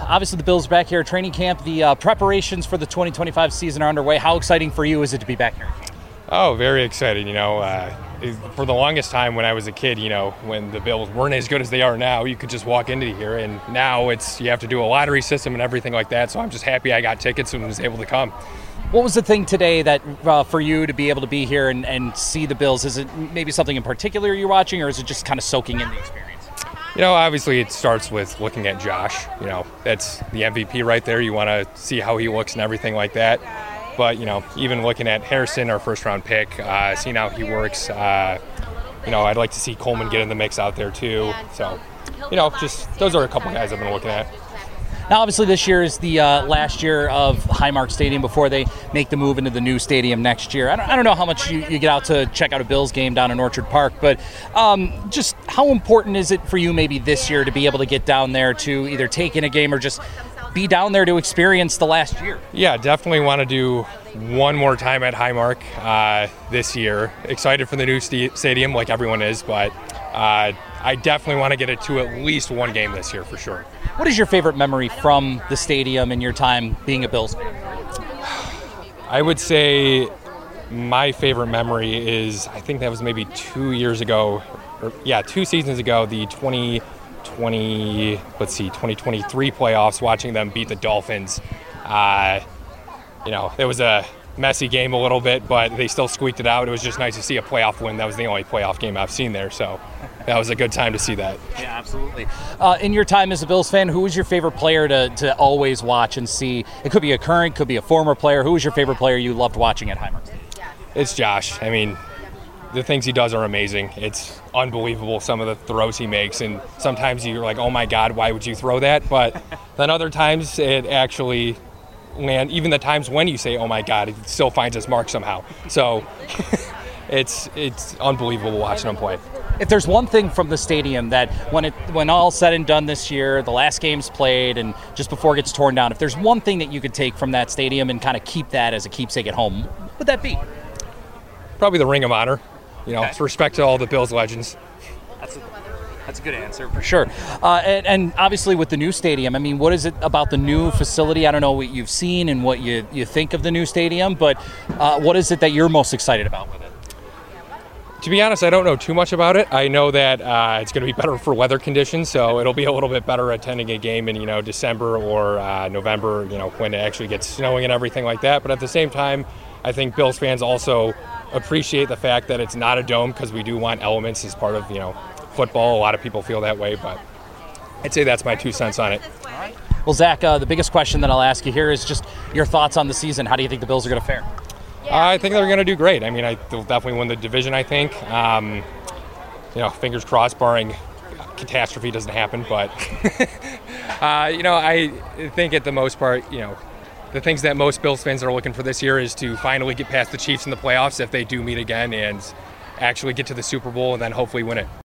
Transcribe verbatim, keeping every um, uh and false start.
Obviously, the Bills back here at training camp. The uh, preparations for the twenty twenty-five season are underway. How exciting for you is it to be back here? Oh, very exciting. You know, uh, for the longest time when I was a kid, you know, when the Bills weren't as good as they are now, you could just walk into here, and now it's you have to do a lottery system and everything like that. So I'm just happy I got tickets and was able to come. What was the thing today that uh, for you to be able to be here and, and see the Bills? Is it maybe something in particular you're watching, or is it just kind of soaking in the experience? You know, obviously it starts with looking at Josh. You know, that's the M V P right there. You want to see how he looks and everything like that. But, you know, even looking at Harrison, our first-round pick, uh, seeing how he works, uh, you know, I'd like to see Coleman get in the mix out there too. So, you know, just those are a couple guys I've been looking at. Now, obviously, this year is the uh, last year of Highmark Stadium before they make the move into the new stadium next year. I don't, I don't know how much you, you get out to check out a Bills game down in Orchard Park, but um, just how important is it for you maybe this year to be able to get down there to either take in a game or just be down there to experience the last year? Yeah, definitely want to do one more time at Highmark uh, this year. Excited for the new st- stadium like everyone is, but uh, I definitely want to get it to at least one game this year for sure. What is your favorite memory from the stadium in your time being a Bills fan? I would say my favorite memory is, I think that was maybe two years ago, or yeah, two seasons ago, the twenty twenty, let's see, twenty twenty-three playoffs, watching them beat the Dolphins. Uh, you know, it was a messy game a little bit, but they still squeaked it out. It was just nice to see a playoff win. That was the only playoff game I've seen there, so that was a good time to see that. Yeah, absolutely. Uh, in your time as a Bills fan, who was your favorite player to, to always watch and see? It could be a current, could be a former player. Who was your favorite player you loved watching at Highmark Stadium? It's Josh. I mean, the things he does are amazing. It's unbelievable, some of the throws he makes, and sometimes you're like, oh my God, why would you throw that? But then other times it actually land, even the times when you say, oh my God, it still finds its mark somehow. So it's it's unbelievable watching him play. If there's one thing from the stadium that when it when all said and done this year, the last game's played and just before it gets torn down, if there's one thing that you could take from that stadium and kind of keep that as a keepsake at home, what would that be? Probably the Ring of Honor. You know, Okay. it's respect to all the Bills legends. That's a, that's a good answer for sure. Uh, and, and obviously with the new stadium, I mean, what is it about the new facility? I don't know what you've seen and what you, you think of the new stadium, but uh, what is it that you're most excited about with it? To be honest, I don't know too much about it. I know that uh, it's going to be better for weather conditions, so it'll be a little bit better attending a game in, you know, December or uh, November, you know, when it actually gets snowing and everything like that. But at the same time, I think Bills fans also appreciate the fact that it's not a dome because we do want elements as part of, you know, football. A lot of people feel that way, but I'd say that's my two cents on it. Well, Zach, uh, the biggest question that I'll ask you here is just your thoughts on the season. How do you think the Bills are going to fare? I think they're going to do great. I mean, I, they'll definitely win the division, I think. Um, you know, fingers crossed, barring catastrophe doesn't happen. But, uh, you know, I think at the most part, you know, the things that most Bills fans are looking for this year is to finally get past the Chiefs in the playoffs if they do meet again and actually get to the Super Bowl and then hopefully win it.